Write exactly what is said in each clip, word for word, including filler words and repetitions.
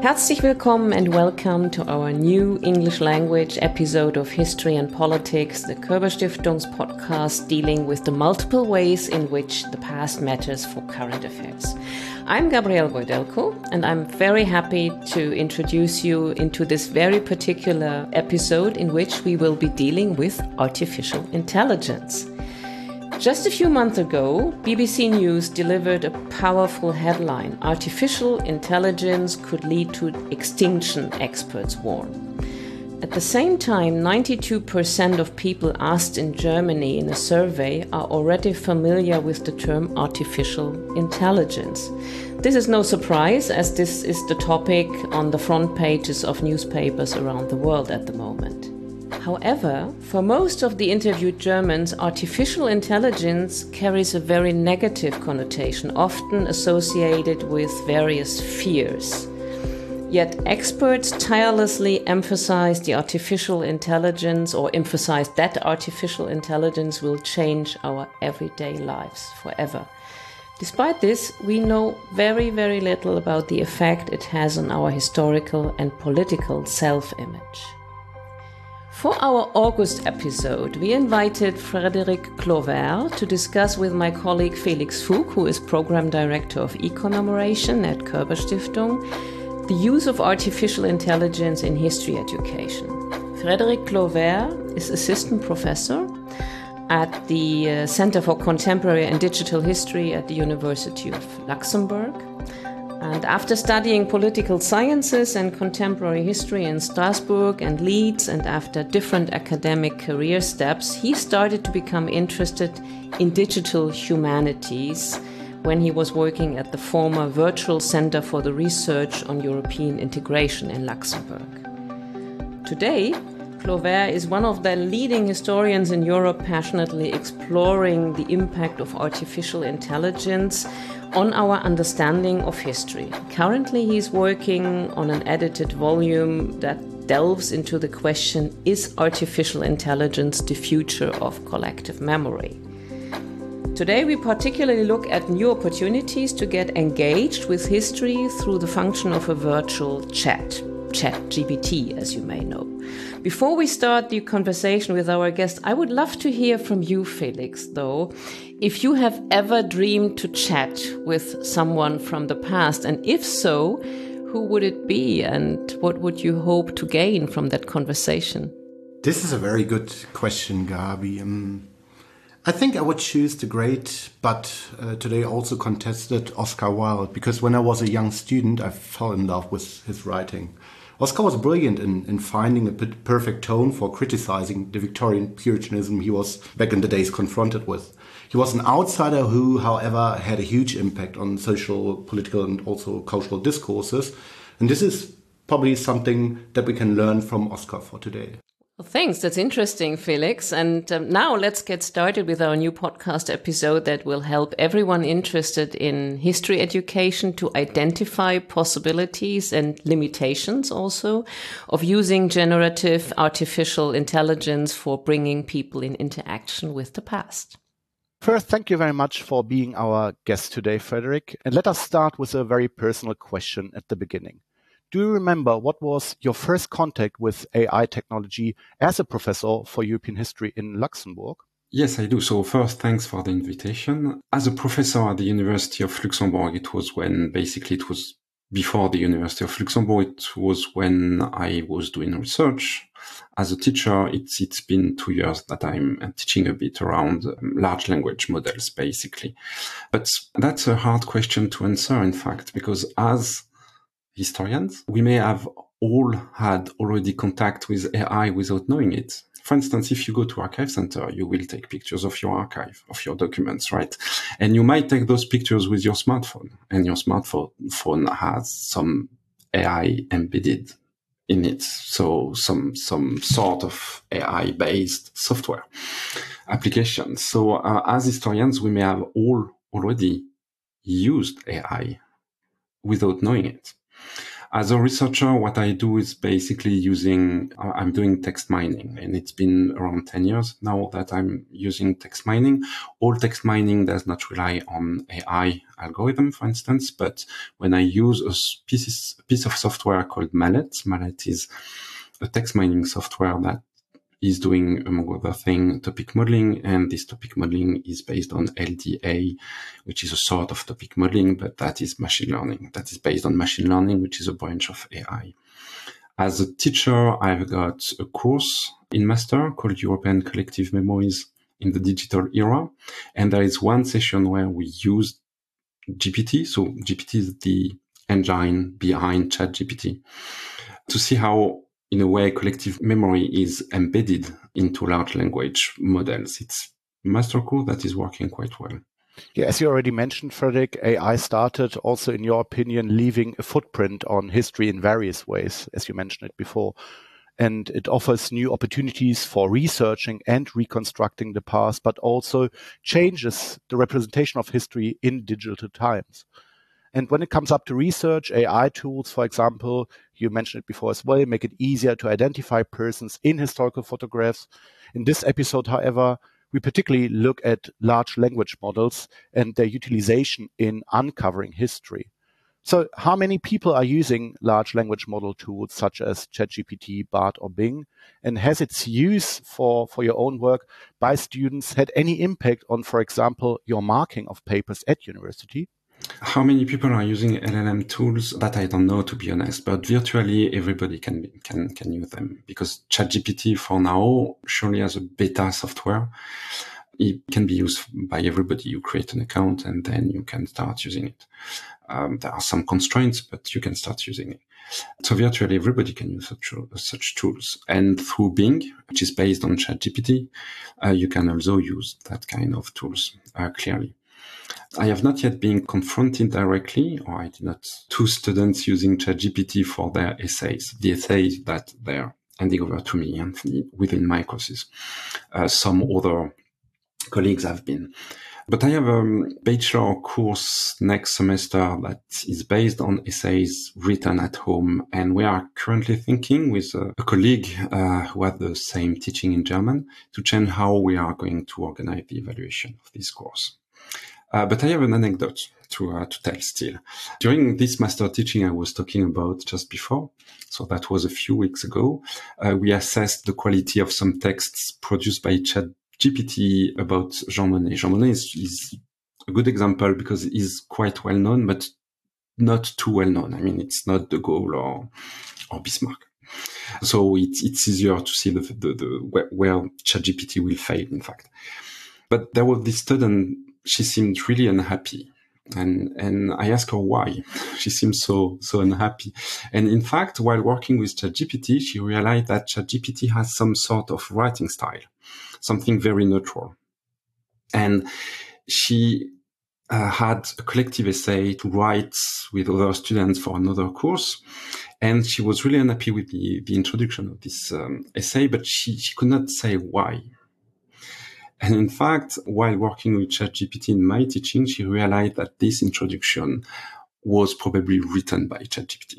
Herzlich willkommen and welcome to our new English language episode of History and Politics, the Körber Stiftung's podcast dealing with the multiple ways in which the past matters for current affairs. I'm Gabriele Beudelko, and I'm very happy to introduce you into this very particular episode in which we will be dealing with artificial intelligence. Just a few months ago, B B C News delivered a powerful headline: Artificial intelligence could lead to extinction, experts warn. At the same time, ninety-two percent of people asked in Germany in a survey are already familiar with the term artificial intelligence. This is no surprise, as this is the topic on the front pages of newspapers around the world at the moment. However, for most of the interviewed Germans, artificial intelligence carries a very negative connotation, often associated with various fears. Yet experts tirelessly emphasize the artificial intelligence or emphasize that artificial intelligence will change our everyday lives forever. Despite this, we know very, very little about the effect it has on our historical and political self-image. For our August episode, we invited Frédéric Clover to discuss with my colleague Felix Fug, who is Program Director of E-Commemoration at Körber Stiftung, the use of artificial intelligence in history education. Frédéric Clover is Assistant Professor at the uh, Center for Contemporary and Digital History at the University of Luxembourg. And after studying political sciences and contemporary history in Strasbourg and Leeds, and after different academic career steps, he started to become interested in digital humanities when he was working at the former Virtual Center for the Research on European Integration in Luxembourg. Today, Clover is one of the leading historians in Europe passionately exploring the impact of artificial intelligence on our understanding of history. Currently, he's working on an edited volume that delves into the question, is artificial intelligence the future of collective memory? Today, we particularly look at new opportunities to get engaged with history through the function of a virtual chat, ChatGPT, as you may know. Before we start the conversation with our guest, I would love to hear from you, Felix, though, if you have ever dreamed to chat with someone from the past, and if so, who would it be and what would you hope to gain from that conversation? This is a very good question, Gabi. Um, I think I would choose the great, but uh, today also contested Oscar Wilde, because when I was a young student, I fell in love with his writing. Oscar was brilliant in, in finding a perfect tone for criticizing the Victorian Puritanism he was back in the days confronted with. He was an outsider who, however, had a huge impact on social, political and also cultural discourses. And this is probably something that we can learn from Oscar for today. Well, thanks. That's interesting, Felix. And um, now let's get started with our new podcast episode that will help everyone interested in history education to identify possibilities and limitations also of using generative artificial intelligence for bringing people in interaction with the past. First, thank you very much for being our guest today, Frédéric. And let us start with a very personal question at the beginning. Do you remember what was your first contact with A I technology as a professor for European history in Luxembourg? Yes, I do. So first, thanks for the invitation. As a professor at the University of Luxembourg, it was when basically it was before the University of Luxembourg. It was when I was doing research. As a teacher, it's it's been two years that I'm teaching a bit around um, large language models, basically. But that's a hard question to answer, in fact, because as historians, we may have all had already contact with A I without knowing it. For instance, if you go to Archive Center, you will take pictures of your archive, of your documents, right? And you might take those pictures with your smartphone, and your smartphone phone has some A I embedded in it. So some, some sort of A I-based software application. So uh, as historians, we may have all already used A I without knowing it. As a researcher, what I do is basically using, I'm doing text mining, and it's been around ten years now that I'm using text mining. All text mining does not rely on A I algorithm, for instance, but when I use a piece, a piece of software called Mallet, Mallet is a text mining software that is doing, among other things, topic modeling, and this topic modeling is based on L D A, which is a sort of topic modeling, but that is machine learning. That is based on machine learning, which is a branch of A I. As a teacher, I've got a course in master called European Collective Memories in the Digital Era, and there is one session where we use G P T, so G P T is the engine behind ChatGPT, to see how, in a way, collective memory is embedded into large language models. It's a master course that is working quite well. Yeah, as you already mentioned, Frederick, A I started also, in your opinion, leaving a footprint on history in various ways, as you mentioned it before. And it offers new opportunities for researching and reconstructing the past, but also changes the representation of history in digital times. And when it comes up to research, A I tools, for example, you mentioned it before as well, make it easier to identify persons in historical photographs. In this episode, however, we particularly look at large language models and their utilization in uncovering history. So how many people are using large language model tools such as ChatGPT, Bard, or Bing? And has its use for, for your own work by students had any impact on, for example, your marking of papers at university? How many people are using L L M tools? That I don't know, to be honest, but virtually everybody can can can use them, because ChatGPT for now surely has a beta software. It can be used by everybody. You create an account and then you can start using it. Um, there are some constraints, but you can start using it. So virtually everybody can use such, such tools. And through Bing, which is based on ChatGPT, uh, you can also use that kind of tools, uh, clearly. I have not yet been confronted directly, or I did not, two students using ChatGPT for their essays, the essays that they're handing over to me and within my courses. Uh, some other colleagues have been. But I have a bachelor course next semester that is based on essays written at home. And we are currently thinking with a, a colleague uh, who had the same teaching in German to change how we are going to organize the evaluation of this course. Uh, but I have an anecdote to uh, to tell still. During this master teaching I was talking about just before, so that was a few weeks ago, uh, we assessed the quality of some texts produced by ChatGPT about Jean Monnet. Jean Monnet is, is a good example because he's quite well known, but not too well known. I mean, it's not de Gaulle or, or Bismarck. So it, it's easier to see the, the, the where, where ChatGPT will fail, in fact. But there was this student. She seemed really unhappy. And, and I asked her why. She seemed so, so unhappy. And in fact, while working with ChatGPT, she realized that ChatGPT has some sort of writing style, something very neutral. And she uh, had a collective essay to write with other students for another course. And she was really unhappy with the, the introduction of this um, essay, but she, she could not say why. And in fact, while working with ChatGPT in my teaching, she realized that this introduction was probably written by ChatGPT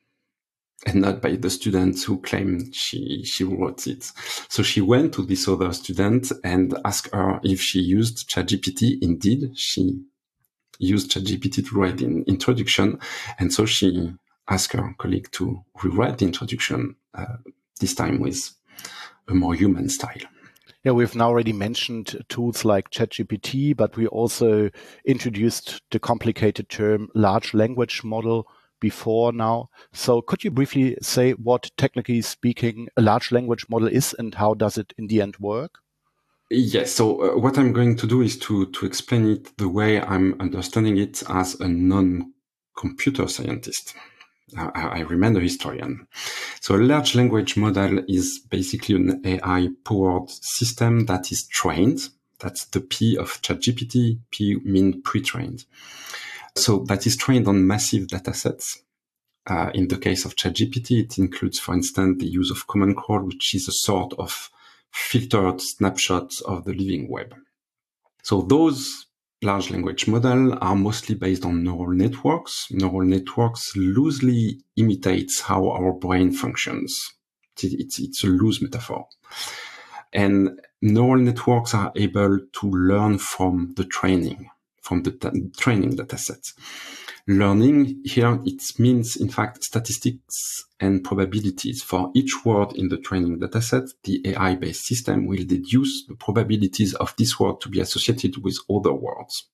and not by the students who claimed she, she wrote it. So she went to this other student and asked her if she used ChatGPT. Indeed, she used ChatGPT to write the introduction. And so she asked her colleague to rewrite the introduction, uh, this time with a more human style. Yeah, we've now already mentioned tools like ChatGPT, but we also introduced the complicated term large language model before now. So could you briefly say what, technically speaking, a large language model is and how does it in the end work? Yes, so uh, what I'm going to do is to, to explain it the way I'm understanding it as a non-computer scientist. I remain a historian. So a large language model is basically an A I-powered system that is trained. That's the P of ChatGPT. P means pre-trained. So that is trained on massive data sets. Uh, in the case of ChatGPT, it includes, for instance, the use of Common Crawl, which is a sort of filtered snapshot of the living web. So those large language models are mostly based on neural networks. Neural networks loosely imitates how our brain functions. It's, it's a loose metaphor. And neural networks are able to learn from the training, from the t- training data sets. Learning here, it means, in fact, statistics and probabilities. For each word in the training dataset, the A I-based system will deduce the probabilities of this word to be associated with other words.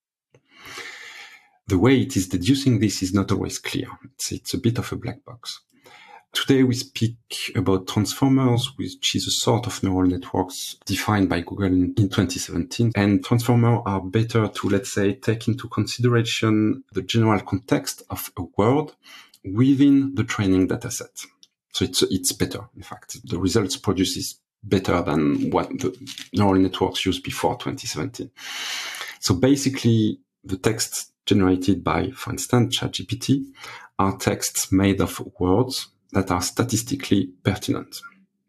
The way it is deducing this is not always clear. It's, it's a bit of a black box. Today we speak about transformers, which is a sort of neural networks defined by Google in, in twenty seventeen. And transformers are better to, let's say, take into consideration the general context of a word within the training dataset. So it's, it's better, in fact. The results produces better than what the neural networks used before twenty seventeen. So basically, the text generated by, for instance, ChatGPT are texts made of words that are statistically pertinent,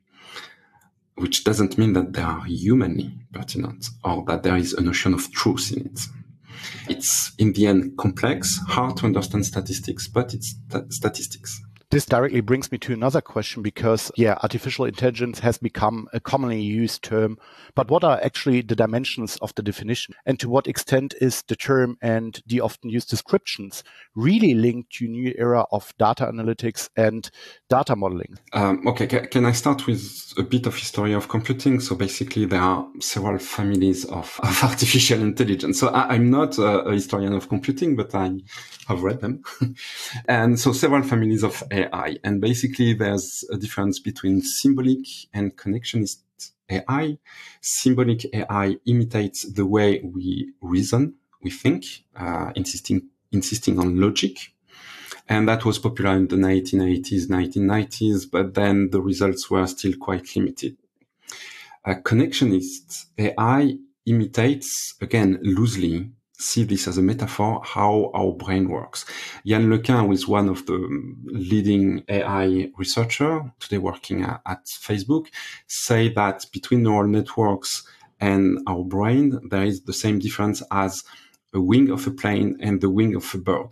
which doesn't mean that they are humanly pertinent or that there is a notion of truth in it. It's, in the end, complex, hard to understand statistics, but it's st- statistics. This directly brings me to another question because, yeah, artificial intelligence has become a commonly used term. But what are actually the dimensions of the definition? And to what extent is the term and the often used descriptions really linked to a new era of data analytics and data modeling? Um, okay, can, can I start with a bit of history of computing? So basically, there are several families of, of artificial intelligence. So I, I'm not a, a historian of computing, but I have read them. And so several families of A I. And basically, there's a difference between symbolic and connectionist A I. Symbolic A I imitates the way we reason, we think, uh, insisting, insisting on logic. And that was popular in the nineteen eighties, nineteen nineties, but then the results were still quite limited. A connectionist A I imitates, again, loosely, see this as a metaphor, how our brain works. Yann Lequin, who is one of the leading A I researchers today working at, at Facebook, say that between neural networks and our brain, there is the same difference as a wing of a plane and the wing of a bird.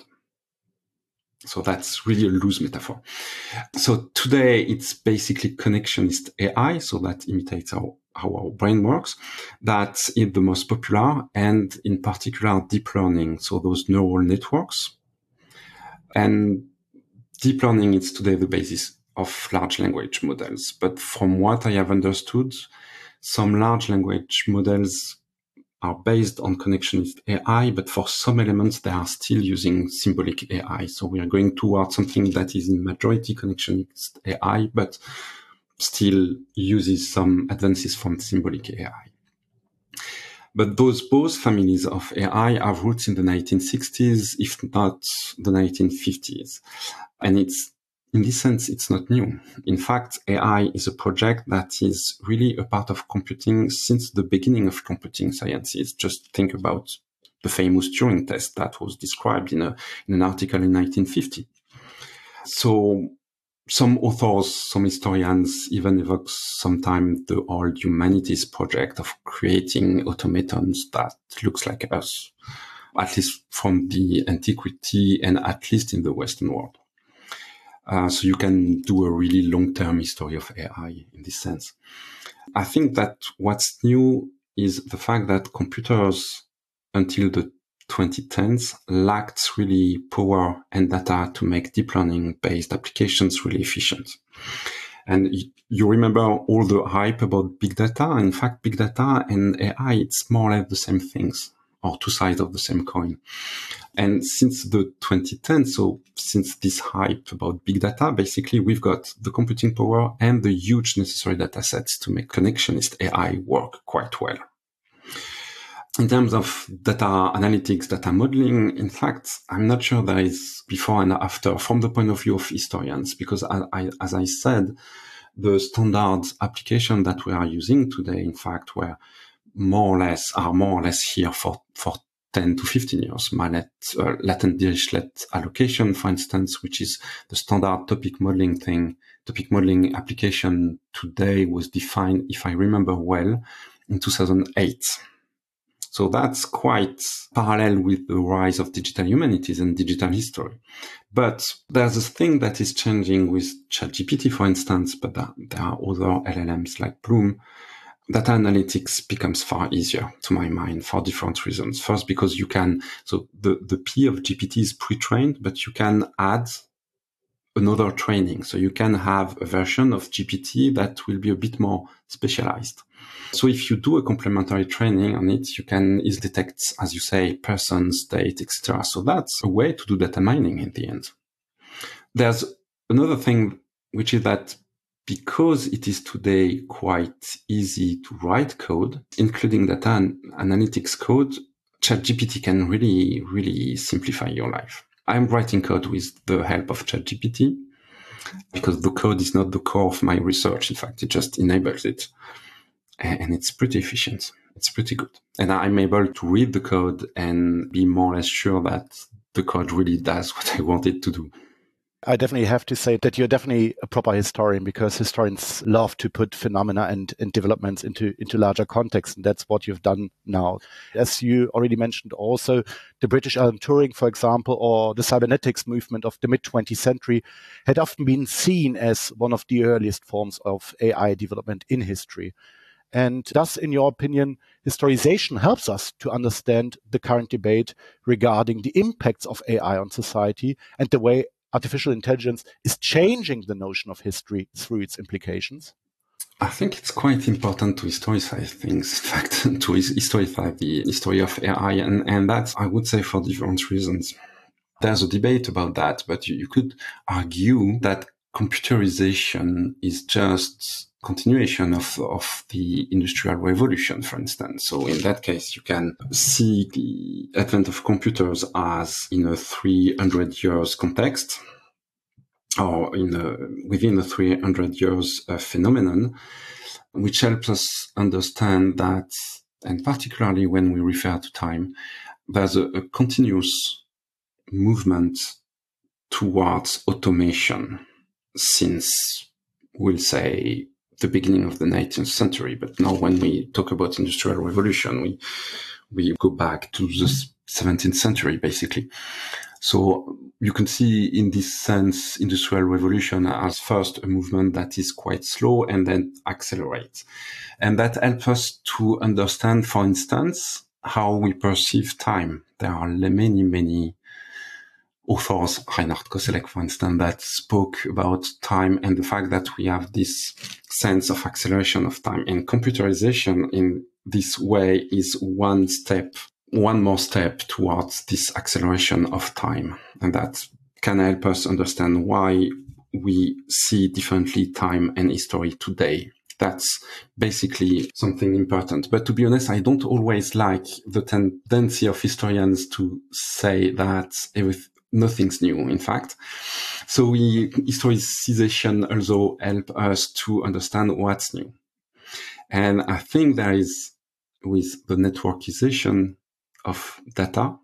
So that's really a loose metaphor. So today it's basically connectionist A I, so that imitates our how our brain works. That is the most popular, and in particular, deep learning. So those neural networks. And deep learning is today the basis of large language models. But from what I have understood, some large language models are based on connectionist A I, but for some elements, they are still using symbolic A I. So we are going towards something that is in majority connectionist A I, but still uses some advances from symbolic A I. But those both families of A I have roots in the nineteen sixties, if not the nineteen fifties. And it's, in this sense, it's not new. In fact, A I is a project that is really a part of computing since the beginning of computing sciences. Just think about the famous Turing test that was described in, a, in an article in nineteen fifty. So some authors, some historians even evoke sometimes the old humanities project of creating automatons that looks like us, at least from the antiquity and at least in the Western world. Uh, so you can do a really long-term history of A I in this sense. I think that what's new is the fact that computers until the twenty tens lacked really power and data to make deep learning-based applications really efficient. And you remember all the hype about big data. In fact, big data and A I, it's more or less the same things, or two sides of the same coin. And since the twenty tens, so since this hype about big data, basically we've got the computing power and the huge necessary data sets to make connectionist A I work quite well. In terms of data analytics, data modeling, in fact, I'm not sure there is before and after from the point of view of historians, because I, I, as I said, the standard application that we are using today, in fact, were more or less, are more or less here for, for ten to fifteen years. MANET, uh, latent Dirichlet allocation, for instance, which is the standard topic modeling thing, topic modeling application today was defined, if I remember well, in two thousand eight. So that's quite parallel with the rise of digital humanities and digital history. But there's a thing that is changing with ChatGPT, for instance, but there are other L L Ms like Bloom. Data analytics becomes far easier, to my mind, for different reasons. First, because you can, so the, the P of G P T is pre-trained, but you can add another training. So you can have a version of G P T that will be a bit more specialized. So if you do a complementary training on it, you can easily detect, as you say, persons, date, et cetera. So that's a way to do data mining in the end. There's another thing, which is that because it is today quite easy to write code, including data and analytics code, ChatGPT can really, really simplify your life. I'm writing code with the help of ChatGPT because the code is not the core of my research. In fact, it just enables it. And it's pretty efficient. It's pretty good. And I'm able to read the code and be more or less sure that the code really does what I want it to do. I definitely have to say that you're definitely a proper historian, because historians love to put phenomena and, and developments into, into larger context. And that's what you've done now. As you already mentioned also, the British Alan Turing, for example, or the cybernetics movement of the mid twentieth century had often been seen as one of the earliest forms of A I development in history. And thus, in your opinion, historization helps us to understand the current debate regarding the impacts of A I on society and the way artificial intelligence is changing the notion of history through its implications? I think it's quite important to historicize things, in fact, to historicize the history of A I. And, and that's, I would say, for different reasons. There's a debate about that, but you, you could argue that computerization is just continuation of, of the Industrial Revolution, for instance. So in that case, you can see the advent of computers as in a three hundred years context, or in a, within a three hundred years uh, phenomenon, which helps us understand that, and particularly when we refer to time, there's a, a continuous movement towards automation since, we'll say, the beginning of the nineteenth century. But now when we talk about Industrial Revolution, we we go back to the seventeenth century, basically. So you can see in this sense, Industrial Revolution as first a movement that is quite slow and then accelerates. And that helps us to understand, for instance, how we perceive time. There are many, many authors, Reinhard Koselleck, for instance, that spoke about time and the fact that we have this sense of acceleration of time. And computerization in this way is one step, one more step towards this acceleration of time. And that can help us understand why we see differently time and history today. That's basically something important. But to be honest, I don't always like the tendency of historians to say that everything, nothing's new, in fact. So we, historicization also help us to understand what's new. And I think there is, with the networkization of data,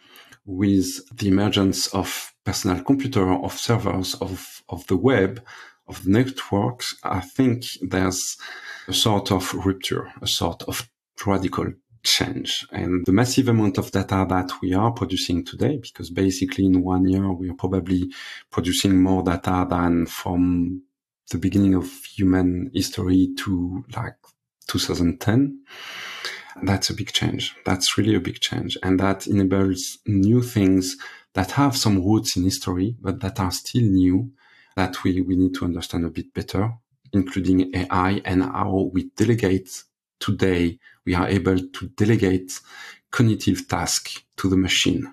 with the emergence of personal computer, of servers, of, of the web, of the networks, I think there's a sort of rupture, a sort of radical change. And the massive amount of data that we are producing today, because basically in one year we are probably producing more data than from the beginning of human history to like two thousand ten. That's a big change. That's really a big change. And that enables new things that have some roots in history, but that are still new, that we, we need to understand a bit better, including A I and how we delegate. Today, we are able to delegate cognitive tasks to the machine.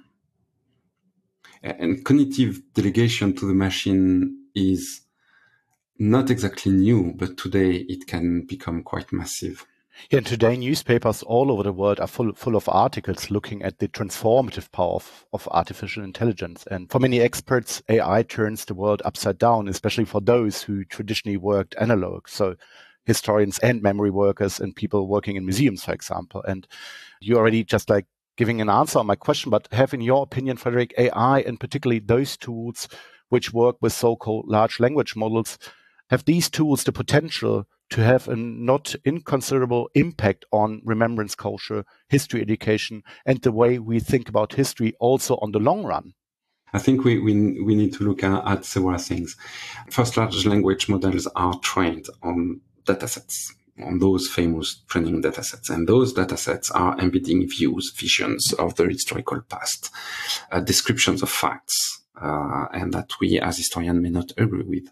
And cognitive delegation to the machine is not exactly new, but today it can become quite massive. Yeah, and today newspapers all over the world are full, full of articles looking at the transformative power of, of artificial intelligence. And for many experts, A I turns the world upside down, especially for those who traditionally worked analog. So historians and memory workers and people working in museums, for example. And you already just like giving an answer on my question, but have in your opinion, Frederick, A I and particularly those tools which work with so-called large language models, have these tools the potential to have a not inconsiderable impact on remembrance culture, history education, and the way we think about history also on the long run? I think we, we, we need to look at, at several things. First, large language models are trained on datasets, on those famous training datasets. And those datasets are embedding views, visions of the historical past, uh, descriptions of facts, uh, and that we as historians may not agree with.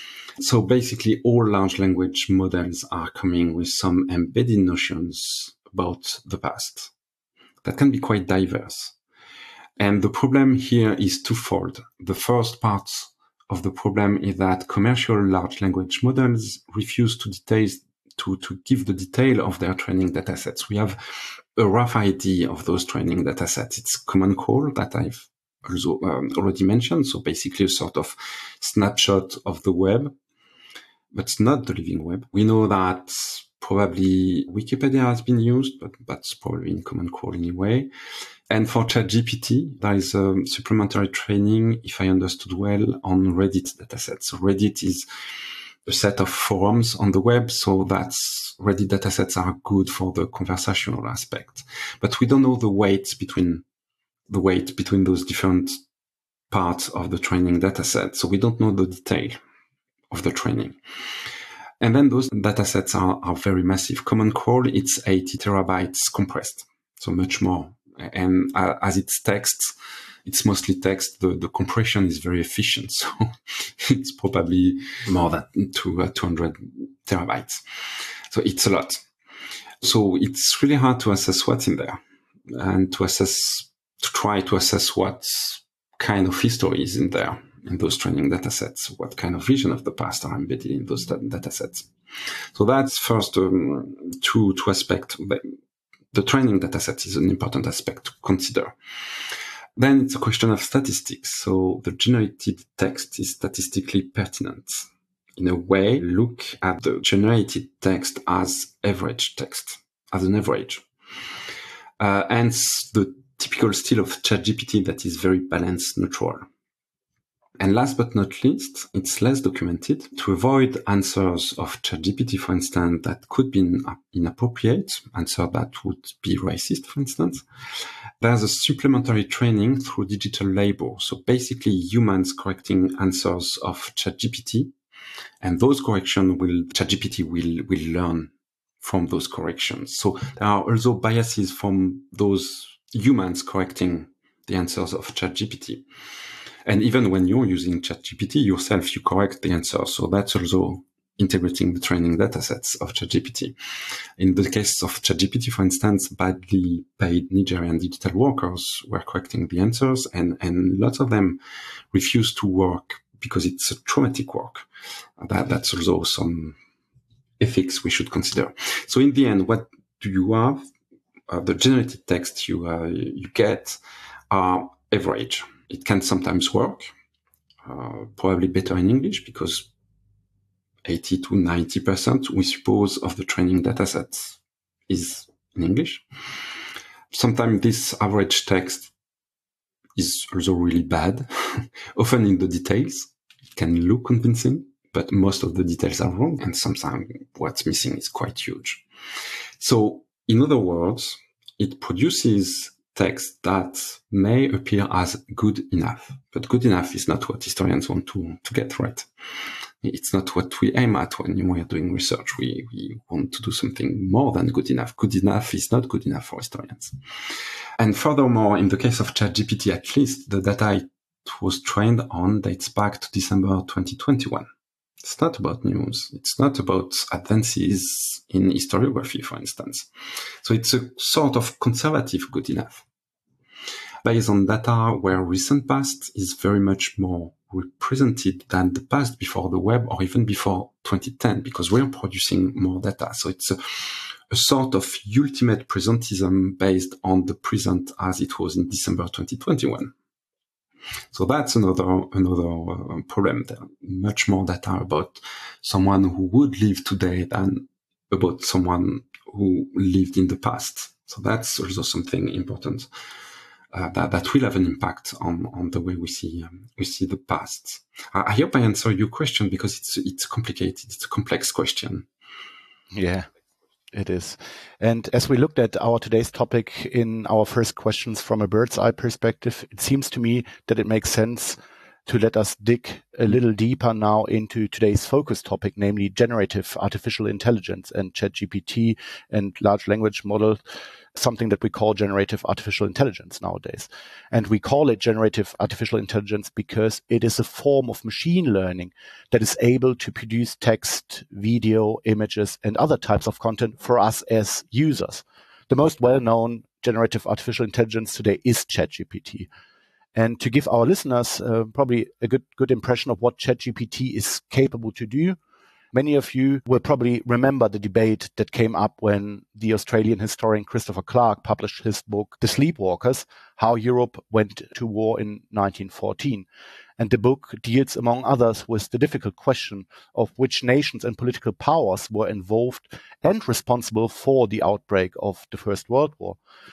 So basically, all large language models are coming with some embedded notions about the past that can be quite diverse. And the problem here is twofold. The first part of the problem is that commercial large language models refuse to detail, to, to give the detail of their training datasets. We have a rough idea of those training datasets. It's Common Core that I've also um, already mentioned. So basically a sort of snapshot of the web, but it's not the living web. We know that probably Wikipedia has been used, but that's probably in Common Core anyway. And for ChatGPT, there is a supplementary training, if I understood well, on Reddit datasets. So Reddit is a set of forums on the web, so that's Reddit datasets are good for the conversational aspect. But we don't know the weight between the weight between those different parts of the training dataset. So we don't know the detail of the training. And then those datasets are, are very massive. Common Core, it's eighty terabytes compressed, so much more. And uh, as it's text, it's mostly text. The, the compression is very efficient. So it's probably more than two, uh, two hundred terabytes. So it's a lot. So it's really hard to assess what's in there and to assess, to try to assess what kind of history is in there in those training datasets, what kind of vision of the past are embedded in those datasets. So that's first um, two, two aspects. The training dataset is an important aspect to consider. Then it's a question of statistics. So the generated text is statistically pertinent. In a way, look at the generated text as average text, as an average. Uh, hence the typical style of ChatGPT that is very balanced, neutral. And last but not least, it's less documented. To avoid answers of ChatGPT, for instance, that could be inappropriate, answer that would be racist, for instance, there's a supplementary training through digital labor. So basically humans correcting answers of ChatGPT, and those corrections will, ChatGPT will, will learn from those corrections. So there are also biases from those humans correcting the answers of ChatGPT. And even when you're using ChatGPT yourself, you correct the answer. So that's also integrating the training datasets of ChatGPT. In the case of ChatGPT, for instance, badly paid Nigerian digital workers were correcting the answers, and, and lots of them refused to work because it's a traumatic work. That, that's also some ethics we should consider. So in the end, what do you have? Uh, the generated text you, uh, you get are average. It can sometimes work, uh, probably better in English because eighty to ninety percent, we suppose, of the training dataset is in English. Sometimes this average text is also really bad, often in the details. It can look convincing, but most of the details are wrong, and sometimes what's missing is quite huge. So, in other words, it produces text that may appear as good enough, but good enough is not what historians want to, to get right. It's not what we aim at when we are doing research. We, we want to do something more than good enough. Good enough is not good enough for historians. And furthermore, in the case of ChatGPT, at least the data it was trained on dates back to December twenty twenty-one. It's not about news. It's not about advances in historiography, for instance. So it's a sort of conservative good enough, based on data where recent past is very much more represented than the past before the web or even before twenty ten, because we're producing more data. So it's a, a sort of ultimate presentism based on the present as it was in December twenty twenty-one. So that's another another uh, problem. There are much more data about someone who would live today than about someone who lived in the past. So that's also something important uh, that that will have an impact on on the way we see um, we see the past. I, I hope I answer your question because it's it's complicated. It's a complex question. Yeah, it is. And as we looked at our today's topic in our first questions from a bird's eye perspective, it seems to me that it makes sense to let us dig a little deeper now into today's focus topic, namely generative artificial intelligence and ChatGPT and large language model, something that we call generative artificial intelligence nowadays. And we call it generative artificial intelligence because it is a form of machine learning that is able to produce text, video, images, and other types of content for us as users. The most well-known generative artificial intelligence today is ChatGPT. And to give our listeners uh, probably a good good impression of what ChatGPT is capable to do, many of you will probably remember the debate that came up when the Australian historian Christopher Clark published his book, The Sleepwalkers, How Europe Went to War in nineteen fourteen. And the book deals, among others, with the difficult question of which nations and political powers were involved and responsible for the outbreak of the First World War.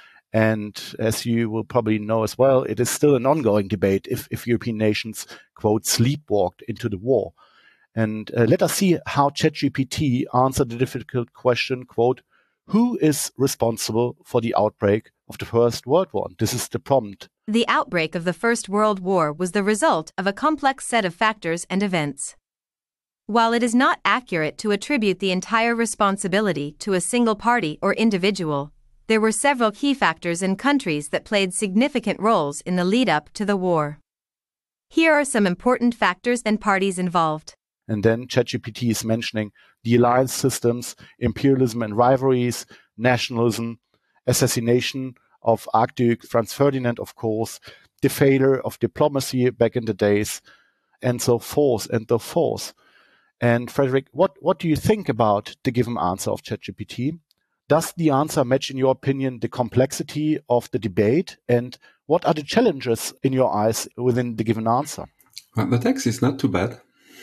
And as you will probably know as well, it is still an ongoing debate if, if European nations, quote, sleepwalked into the war. And uh, let us see how ChatGPT answered the difficult question, quote, who is responsible for the outbreak of the First World War? This is the prompt. The outbreak of the First World War was the result of a complex set of factors and events. While it is not accurate to attribute the entire responsibility to a single party or individual, there were several key factors and countries that played significant roles in the lead-up to the war. Here are some important factors and parties involved. And then ChatGPT is mentioning the alliance systems, imperialism and rivalries, nationalism, assassination of Archduke Franz Ferdinand, of course, the failure of diplomacy back in the days, and so forth and so forth. And Frederick, what, what do you think about the given answer of ChatGPT? Does the answer match, in your opinion, the complexity of the debate? And what are the challenges, in your eyes, within the given answer? Well, the text is not too bad,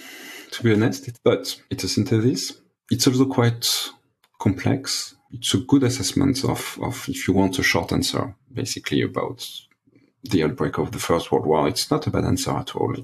to be honest, but it's a synthesis. It's also quite complex. It's a good assessment of, of if you want a short answer, basically about the outbreak of the First World War. It's not a bad answer at all.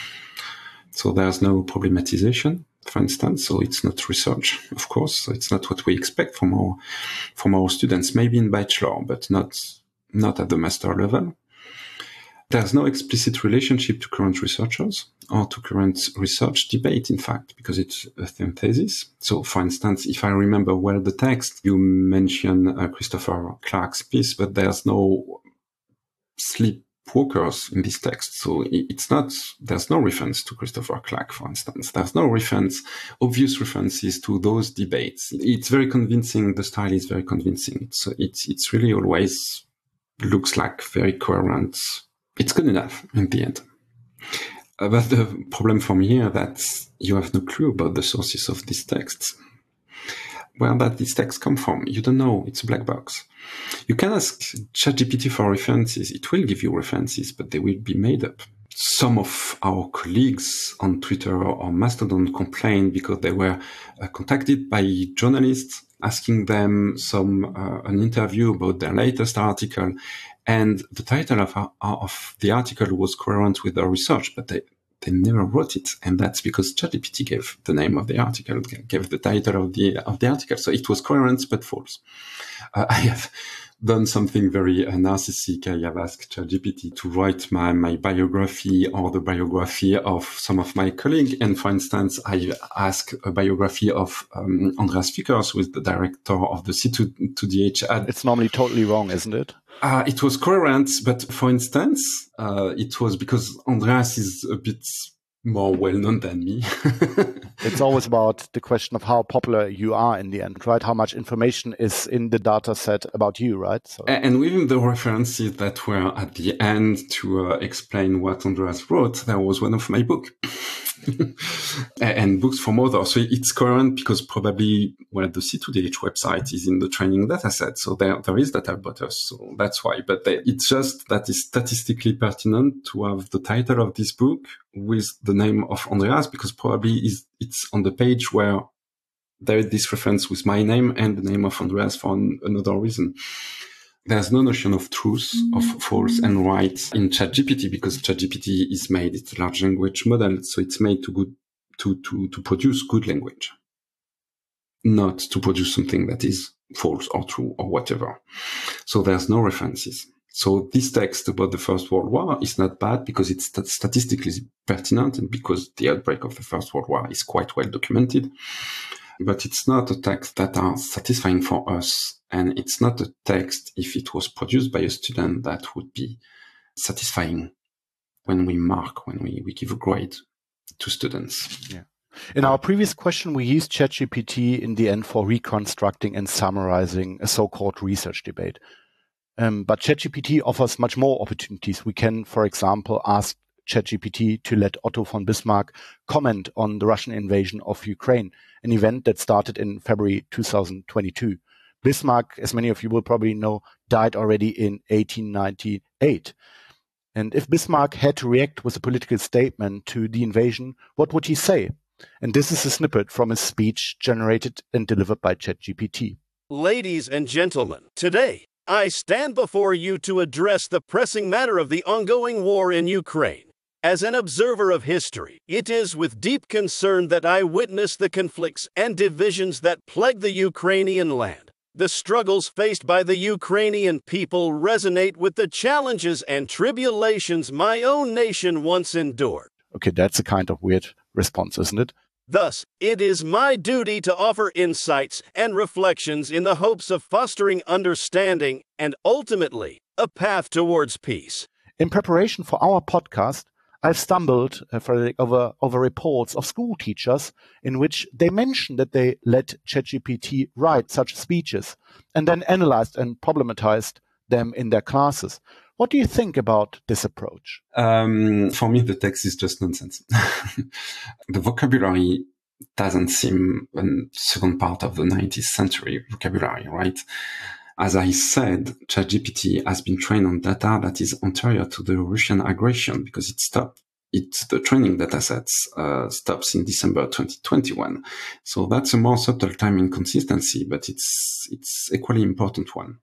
So there's no problematization, for instance. So it's not research, of course. So it's not what we expect from our from our students, maybe in bachelor, but not not at the master level. There's no explicit relationship to current researchers or to current research debate, in fact, because it's a synthesis. So, for instance, if I remember well the text, you mention uh, Christopher Clark's piece, but there's no sleepwalkers in this text. So it's not, there's no reference to Christopher Clark, for instance. There's no reference, obvious references to those debates. It's very convincing. The style is very convincing. It's, it's, it's really always looks like very coherent. It's good enough in the end. Uh, but the problem for me here that you have no clue about the sources of these texts. Where did these texts come from? You don't know. It's a black box. You can ask ChatGPT for references. It will give you references, but they will be made up. Some of our colleagues on Twitter or Mastodon complained because they were uh, contacted by journalists asking them some uh, an interview about their latest article. And the title of, of the article was coherent with their research, but they, they never wrote it. And that's because ChatGPT gave the name of the article, gave the title of the of the article. So it was coherent, but false. Uh, I have done something very uh, narcissistic. I have asked ChatGPT to write my, my biography or the biography of some of my colleagues. And for instance, I asked a biography of um, Andreas Fickers, who is the director of the C two D H ad. It's normally totally wrong, isn't it? Uh, it was coherent, but for instance, uh, it was because Andreas is a bit more well-known than me. It's always about the question of how popular you are in the end, right? How much information is in the data set about you, right? So. And within the references that were at the end to uh, explain what Andreas wrote, there was one of my books. And books from others. So it's coherent because probably, well, the C two D H website is in the training data set. So there, there is data about us. So that's why. But they, it's just that it's statistically pertinent to have the title of this book with the name of Andreas, because probably is it's on the page where there is this reference with my name and the name of Andreas for an, another reason. There's no notion of truth, of false and right in ChatGPT, because ChatGPT is made, it's a large language model, so it's made to good, to, to, to produce good language. not to produce something that is false or true or whatever. So there's no references. So this text about the First World War is not bad because it's statistically pertinent and because the outbreak of the First World War is quite well documented. But it's not a text that are satisfying for us. And it's not a text, if it was produced by a student, that would be satisfying when we mark, when we, we give a grade to students. Yeah. In our previous question, we used ChatGPT in the end for reconstructing and summarizing a so-called research debate. Um, but ChatGPT offers much more opportunities. We can, for example, ask ChatGPT to let Otto von Bismarck comment on the Russian invasion of Ukraine, an event that started in February two thousand twenty-two. Bismarck, as many of you will probably know, died already in eighteen ninety-eight. And if Bismarck had to react with a political statement to the invasion, what would he say? And this is a snippet from his speech generated and delivered by ChatGPT. Ladies and gentlemen, today I stand before you to address the pressing matter of the ongoing war in Ukraine. As an observer of history, it is with deep concern that I witness the conflicts and divisions that plague the Ukrainian land. The struggles faced by the Ukrainian people resonate with the challenges and tribulations my own nation once endured. Okay, that's a kind of weird response, isn't it? Thus, it is my duty to offer insights and reflections in the hopes of fostering understanding and, ultimately, a path towards peace. In preparation for our podcast, I've stumbled, uh, Frederick, over, over reports of school teachers in which they mentioned that they let ChatGPT write such speeches and then analyzed and problematized them in their classes. What do you think about this approach? Um, for me, the text is just nonsense. The vocabulary doesn't seem a second part of the nineteenth century vocabulary, right? As I said, ChatGPT has been trained on data that is anterior to the Russian aggression because it stopped. It's the training data sets uh, stops in December twenty twenty-one. So that's a more subtle time inconsistency, but it's it's equally important one.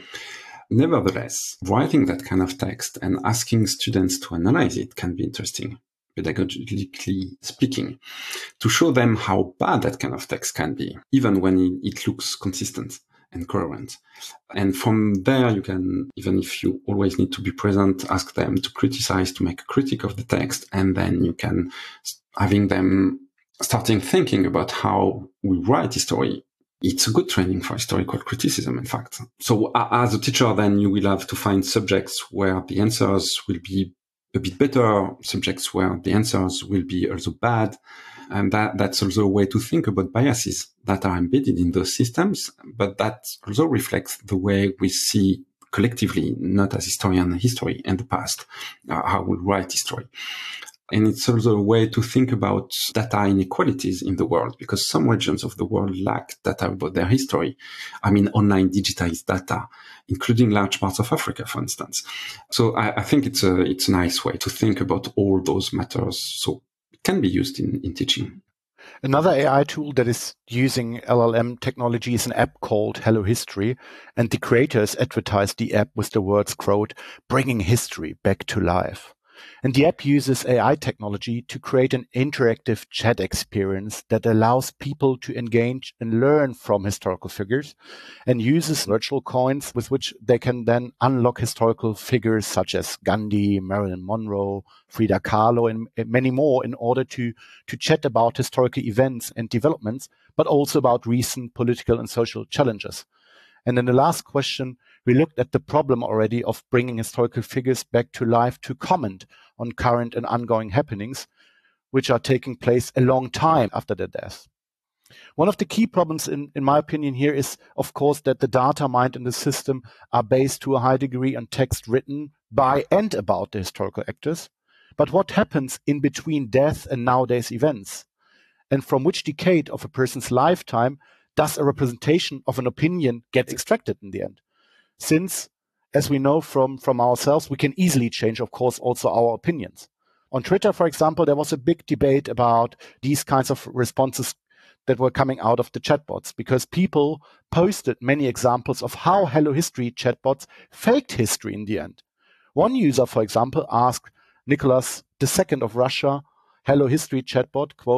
Nevertheless, writing that kind of text and asking students to analyze it can be interesting, pedagogically speaking, to show them how bad that kind of text can be, even when it looks consistent and coherent. And from there, you can, even if you always need to be present, ask them to criticize, to make a critique of the text, and then you can, having them starting thinking about how we write history. It's a good training for historical criticism, in fact. So uh, as a teacher, then you will have to find subjects where the answers will be a bit better, subjects where the answers will be also bad. And that, that's also a way to think about biases that are embedded in those systems, but that also reflects the way we see collectively, not as historian, history and the past, uh, how we write history. And it's also a way to think about data inequalities in the world, because some regions of the world lack data about their history. I mean, online digitized data, including large parts of Africa, for instance. So I, I think it's a, it's a nice way to think about all those matters. So it can be used in, in teaching. Another A I tool that is using L L M technology is an app called Hello History, and the creators advertised the app with the words, quote, bringing history back to life. And the app uses A I technology to create an interactive chat experience that allows people to engage and learn from historical figures, and uses virtual coins with which they can then unlock historical figures such as Gandhi, Marilyn Monroe, Frida Kahlo, and many more in order to, to chat about historical events and developments, but also about recent political and social challenges. And in the last question, we looked at the problem already of bringing historical figures back to life to comment on current and ongoing happenings, which are taking place a long time after their death. One of the key problems, in, in my opinion, here is, of course, that the data mined in the system are based to a high degree on text written by and about the historical actors. But what happens in between death and nowadays events? And from which decade of a person's lifetime does a representation of an opinion get extracted in the end? Since, as we know from, from ourselves, we can easily change, of course, also our opinions. On Twitter, for example, there was a big debate about these kinds of responses that were coming out of the chatbots, because people posted many examples of how Hello History chatbots faked history in the end. One user, for example, asked Nicholas the Second of Russia, Hello History chatbot, quote,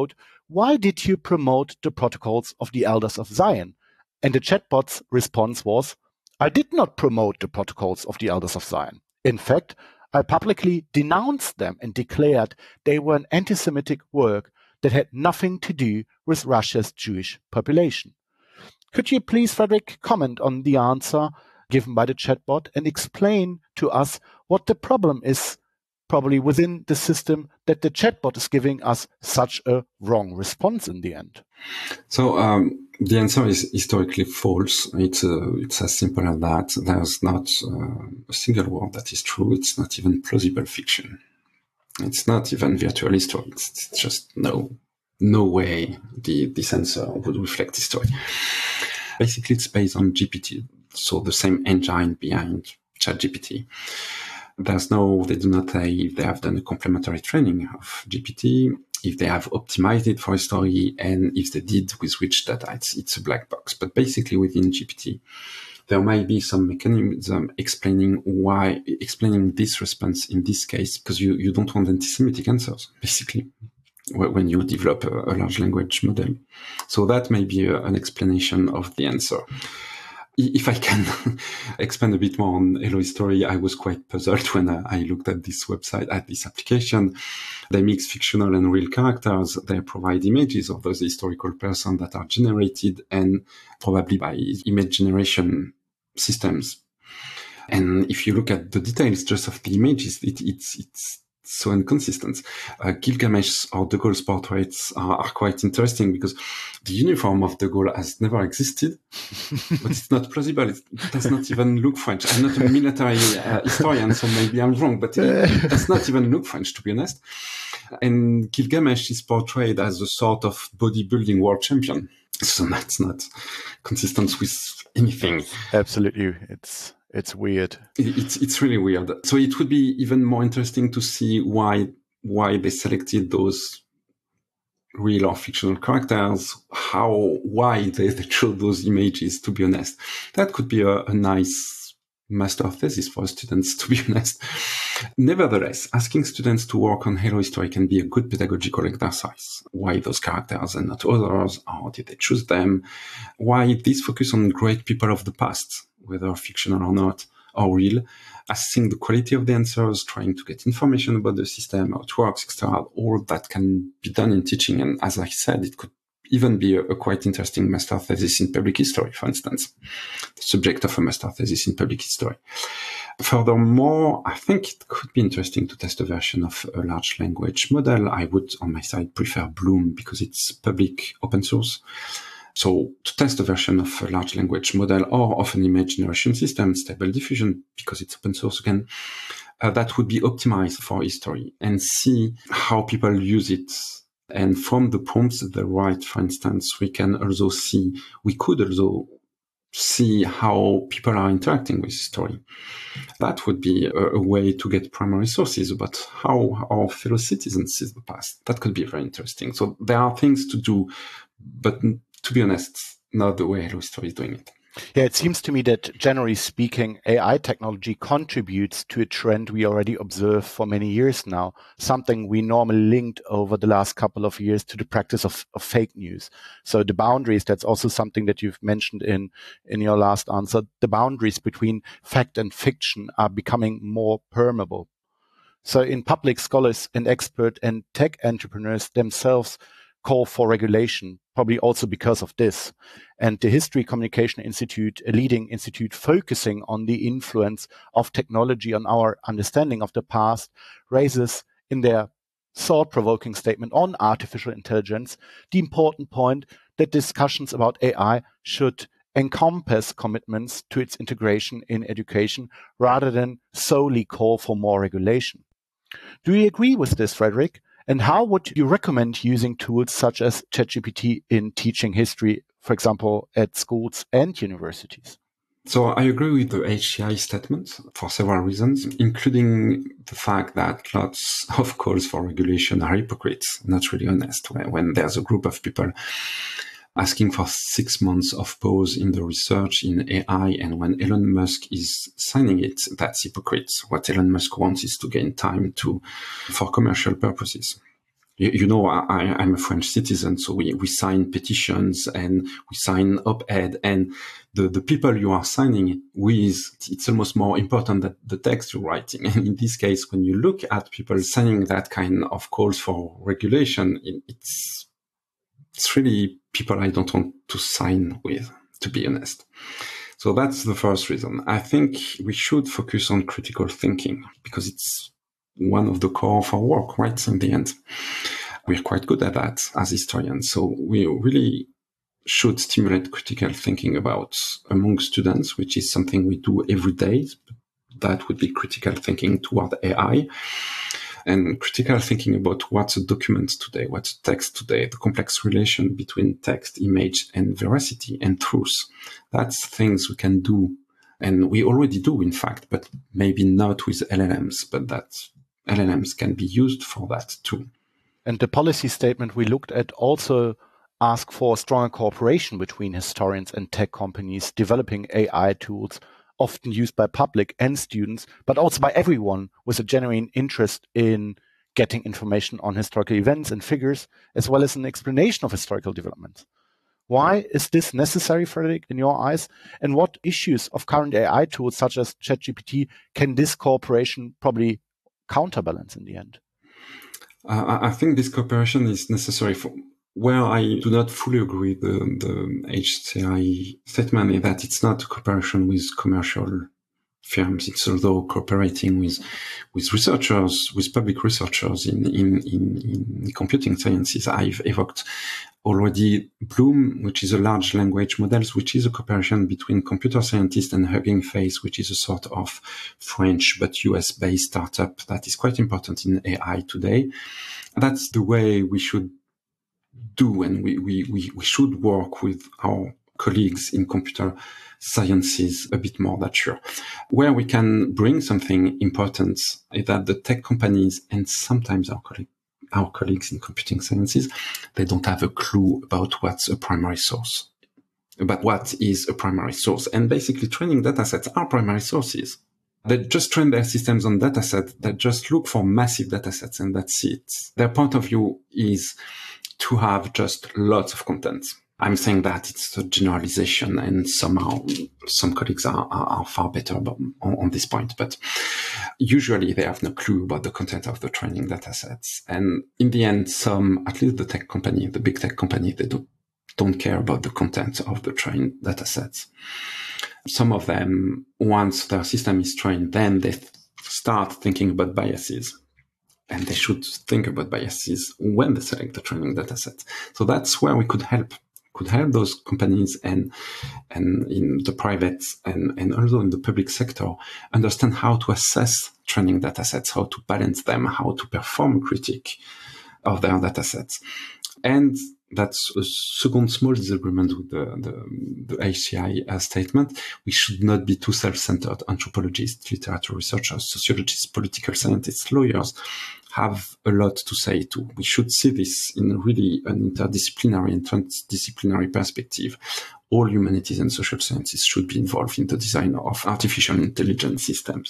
why did you promote the protocols of the Elders of Zion? And the chatbot's response was, I did not promote the protocols of the Elders of Zion. In fact, I publicly denounced them and declared they were an anti-Semitic work that had nothing to do with Russia's Jewish population. Could you please, Frederick, comment on the answer given by the chatbot and explain to us what the problem is probably within the system that the chatbot is giving us such a wrong response in the end? So um, the answer is historically false. It's uh, it's as simple as that. There's not uh, a single word that is true. It's not even plausible fiction. It's not even virtual history. It's, it's just no no way the this answer would reflect history. Basically, it's based on G P T, so the same engine behind ChatGPT. There's no, they do not say if they have done a complementary training of G P T, if they have optimized it for history, and if they did, with which data. It's, it's a black box. But basically within G P T, there might be some mechanism explaining why, explaining this response in this case, because you, you don't want anti-Semitic answers, basically, when you develop a, a large language model. So that may be a, an explanation of the answer. If I can expand a bit more on Hello History, I was quite puzzled when I looked at this website, at this application. They mix fictional and real characters. They provide images of those historical persons that are generated and probably by image generation systems. And if you look at the details just of the images, it, it's, it's so inconsistent. Uh, Gilgamesh or De Gaulle's portraits are, are quite interesting because the uniform of De Gaulle has never existed, but it's not plausible. It does not even look French. I'm not a military uh, historian, so maybe I'm wrong, but it, it does not even look French, to be honest. And Gilgamesh is portrayed as a sort of bodybuilding world champion. So that's not consistent with anything. Absolutely. It's It's weird. It's it's really weird. So it would be even more interesting to see why why they selected those real or fictional characters, how why they, they chose those images, to be honest. That could be a, a nice master thesis for students, to be honest. Nevertheless, asking students to work on Hello History can be a good pedagogical exercise. Why those characters and not others? How did they choose them? Why this focus on great people of the past, whether fictional or not, or real, assessing the quality of the answers, trying to get information about the system, how it works, et cetera. All that can be done in teaching. And as I said, it could even be a, a quite interesting master thesis in public history, for instance, the subject of a master thesis in public history. Furthermore, I think it could be interesting to test a version of a large language model. I would, on my side, prefer Bloom because it's public open source. So to test a version of a large language model or of an image generation system, Stable Diffusion, because it's open source again, uh, that would be optimized for history and see how people use it. And from the prompts that they write, for instance, we can also see, we could also see how people are interacting with history. That would be a, a way to get primary sources about how our fellow citizens see the past. That could be very interesting. So there are things to do, but to be honest, not the way Hello History is doing it. Yeah, it seems to me that generally speaking, A I technology contributes to a trend we already observe for many years now, something we normally linked over the last couple of years to the practice of, of fake news. So the boundaries, that's also something that you've mentioned in, in your last answer, the boundaries between fact and fiction are becoming more permeable. So in public, scholars and expert and tech entrepreneurs themselves call for regulation, probably also because of this. And the History Communication Institute, a leading institute focusing on the influence of technology on our understanding of the past, raises in their thought-provoking statement on artificial intelligence the important point that discussions about A I should encompass commitments to its integration in education rather than solely call for more regulation. Do you agree with this, Frederick? And how would you recommend using tools such as ChatGPT in teaching history, for example, at schools and universities? So I agree with the H C I statement for several reasons, including the fact that lots of calls for regulation are hypocrites, not really honest. When, when there's a group of people asking for six months of pause in the research in A I, and when Elon Musk is signing it, that's hypocrite. What Elon Musk wants is to gain time to for commercial purposes. You, you know, I, I'm a French citizen, so we, we sign petitions and we sign op-ed, and the, the people you are signing with, it's almost more important than the text you're writing. And in this case, when you look at people signing that kind of calls for regulation, it, it's, it's really people I don't want to sign with, to be honest. So that's the first reason. I think we should focus on critical thinking because it's one of the core of our work, right? In the end, we're quite good at that as historians. So we really should stimulate critical thinking about among students, which is something we do every day. That would be critical thinking toward A I and critical thinking about what's a document today, what's a text today, the complex relation between text, image, and veracity and truth. That's things we can do. And we already do, in fact, but maybe not with L L Ms, but that L L Ms can be used for that too. And the policy statement we looked at also asked for stronger cooperation between historians and tech companies developing A I tools, often used by public and students, but also by everyone with a genuine interest in getting information on historical events and figures, as well as an explanation of historical developments. Why is this necessary, Frederick, in your eyes? And what issues of current A I tools, such as ChatGPT, can this cooperation probably counterbalance in the end? Uh, I think this cooperation is necessary. For where I do not fully agree with the, the H C I statement is that it's not a cooperation with commercial firms. It's although cooperating with with researchers, with public researchers in, in, in, in computing sciences. I've evoked already Bloom, which is a large language models, which is a cooperation between computer scientists and Hugging Face, which is a sort of French but U S-based startup that is quite important in A I today. That's the way we should do, and we, we, we, we should work with our colleagues in computer sciences a bit more, that's sure. Where we can bring something important is that the tech companies and sometimes our colleagues our colleagues in computing sciences, they don't have a clue about what's a primary source, about what is a primary source. And basically training datasets are primary sources. They just train their systems on datasets that just look for massive datasets, and that's it. Their point of view is to have just lots of content. I'm saying that it's a generalization, and somehow some colleagues are, are, are far better about, on, on this point. But usually they have no clue about the content of the training datasets. And in the end, some, at least the tech company, the big tech company, they don't, don't care about the content of the trained datasets. Some of them, once their system is trained, then they th- start thinking about biases. And they should think about biases when they select the training dataset. So that's where we could help. could help those companies and and in the private and, and also in the public sector understand how to assess training datasets, how to balance them, how to perform critique of their datasets. And that's a second small disagreement with the, the, the H C I uh, statement. We should not be too self-centered. Anthropologists, literature researchers, sociologists, political scientists, lawyers have a lot to say too. We should see this in really an interdisciplinary and transdisciplinary perspective. All humanities and social sciences should be involved in the design of artificial intelligence systems.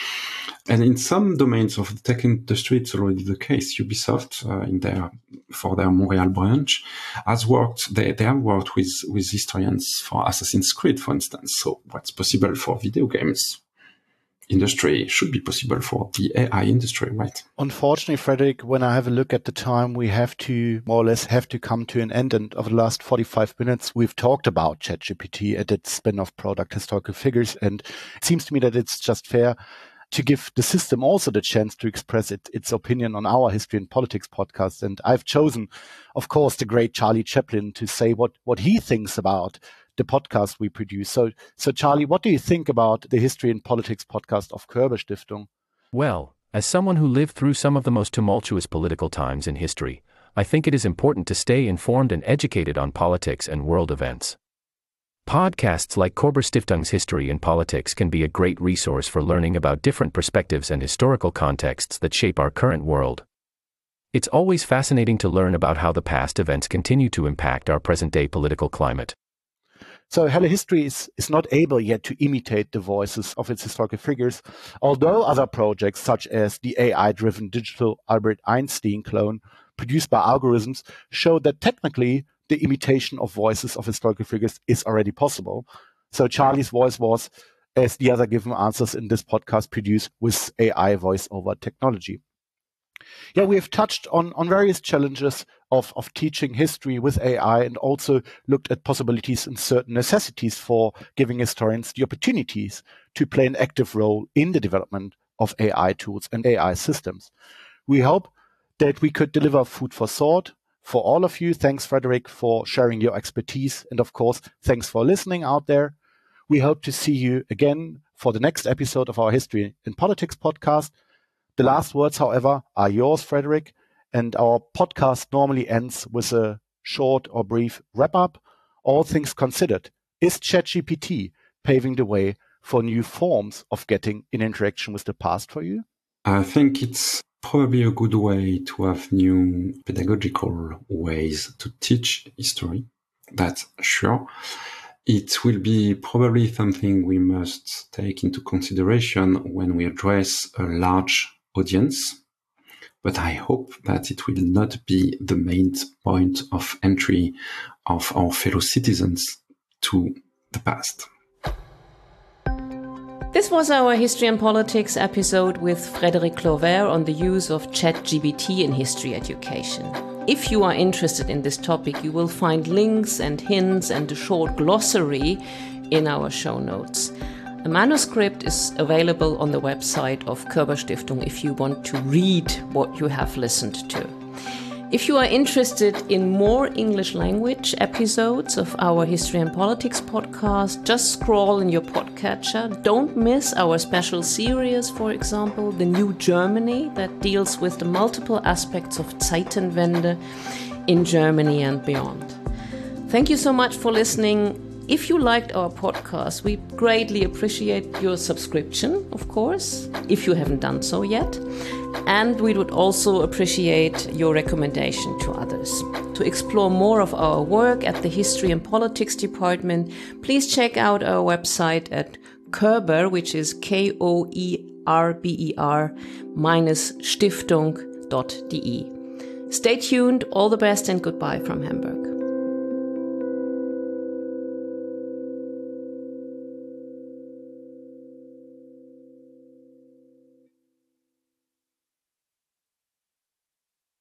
And in some domains of the tech industry, it's already the case. Ubisoft, uh, in their, for their Montreal branch, has worked, they, they have worked with, with historians for Assassin's Creed, for instance. So what's possible for video games industry should be possible for the A I industry, right? Unfortunately, Frederick, when I have a look at the time, we have to more or less have to come to an end. And over the last forty-five minutes, we've talked about ChatGPT and its spin-off product, Historical Figures. And it seems to me that it's just fair to give the system also the chance to express it, its opinion on our History and Politics podcast. And I've chosen, of course, the great Charlie Chaplin to say what, what he thinks about the podcast we produce. So, so Charlie, what do you think about the History and Politics podcast of Körber Stiftung? Well, as someone who lived through some of the most tumultuous political times in history, I think it is important to stay informed and educated on politics and world events. Podcasts like Körber Stiftung's History and Politics can be a great resource for learning about different perspectives and historical contexts that shape our current world. It's always fascinating to learn about how the past events continue to impact our present-day political climate. So Helle History is, is not able yet to imitate the voices of its historical figures, although other projects such as the A I-driven digital Albert Einstein clone produced by algorithms show that technically the imitation of voices of historical figures is already possible. So Charlie's voice was, as the other given answers in this podcast, produced with A I voice over technology. Yeah, we have touched on, on various challenges of, of teaching history with A I and also looked at possibilities and certain necessities for giving historians the opportunities to play an active role in the development of A I tools and A I systems. We hope that we could deliver food for thought for all of you. Thanks, Frederick, for sharing your expertise. And of course, thanks for listening out there. We hope to see you again for the next episode of our History in Politics podcast. The last words, however, are yours, Frederick, and our podcast normally ends with a short or brief wrap-up. All things considered, is ChatGPT paving the way for new forms of getting in interaction with the past for you? I think it's probably a good way to have new pedagogical ways to teach history. That's sure. It will be probably something we must take into consideration when we address a large audience, but I hope that it will not be the main point of entry of our fellow citizens to the past. This was our History and Politics episode with Frédéric Clover on the use of ChatGPT in history education. If you are interested in this topic, you will find links and hints and a short glossary in our show notes. A manuscript is available on the website of Körber Stiftung if you want to read what you have listened to. If you are interested in more English language episodes of our History and Politics podcast, just scroll in your podcatcher. Don't miss our special series, for example, The New Germany, that deals with the multiple aspects of Zeitenwende in Germany and beyond. Thank you so much for listening. If you liked our podcast, we greatly appreciate your subscription, of course, if you haven't done so yet. And we would also appreciate your recommendation to others. To explore more of our work at the History and Politics Department, please check out our website at Körber, which is K O E R B E R, minus Stiftung dot D E. Stay tuned, all the best and goodbye from Hamburg.